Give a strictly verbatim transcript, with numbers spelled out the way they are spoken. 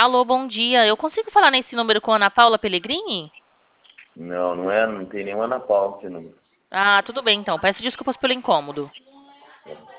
Alô, bom dia. Eu consigo falar nesse número com a Ana Paula Pellegrini? Não, não é, não tem nenhuma Ana Paula esse número. Ah, tudo bem então. Peço desculpas pelo incômodo.